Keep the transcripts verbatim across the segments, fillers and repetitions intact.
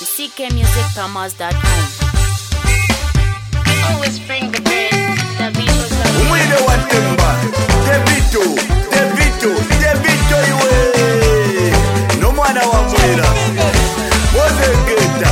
c k music thomas dot com. Always bring the best. The beat was like Umwile wa temba Devito, Devito, Devito iwe No mwana wa mwila Mose geta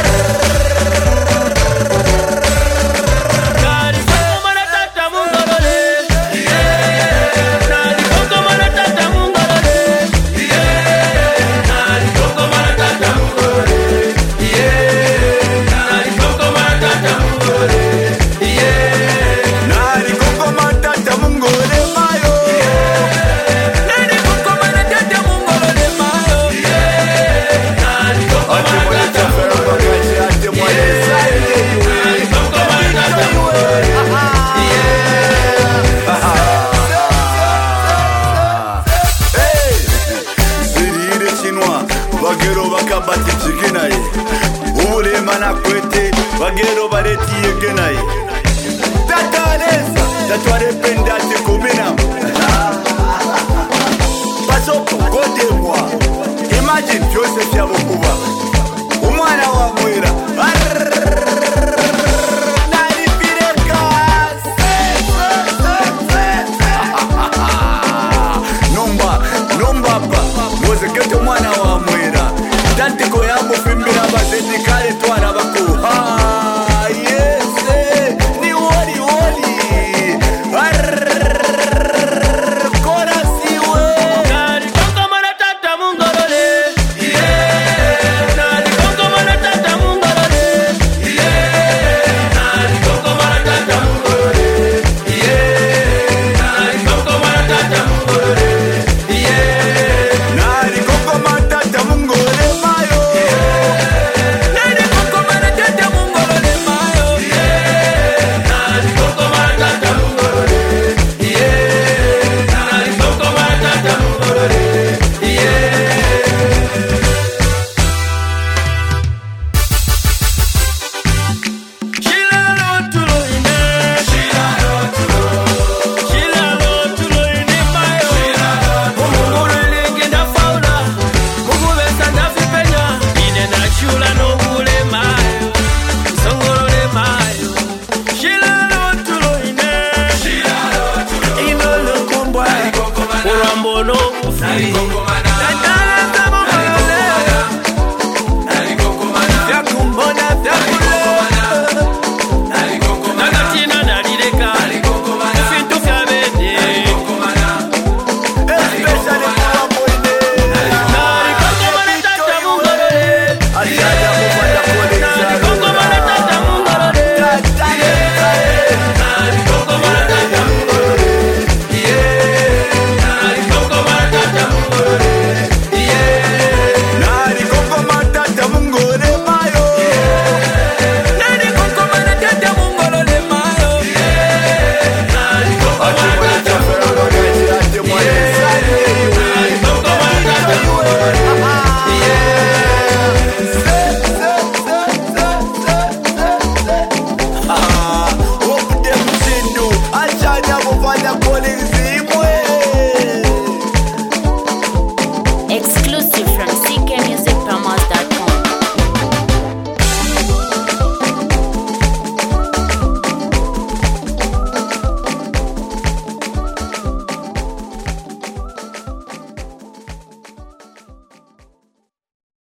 Bagero bakabati chikinaye Ule mana kwete Bagero bareti yegenaye Tatanesa Tatware penda chikumina Pasopo kote mwa Imagine Joseph ya bukuba Umwana wa mwira Nomba, nomba pa Mose keto mwana wa mwira Tantiko yambo fimbira bazeti kare tuwa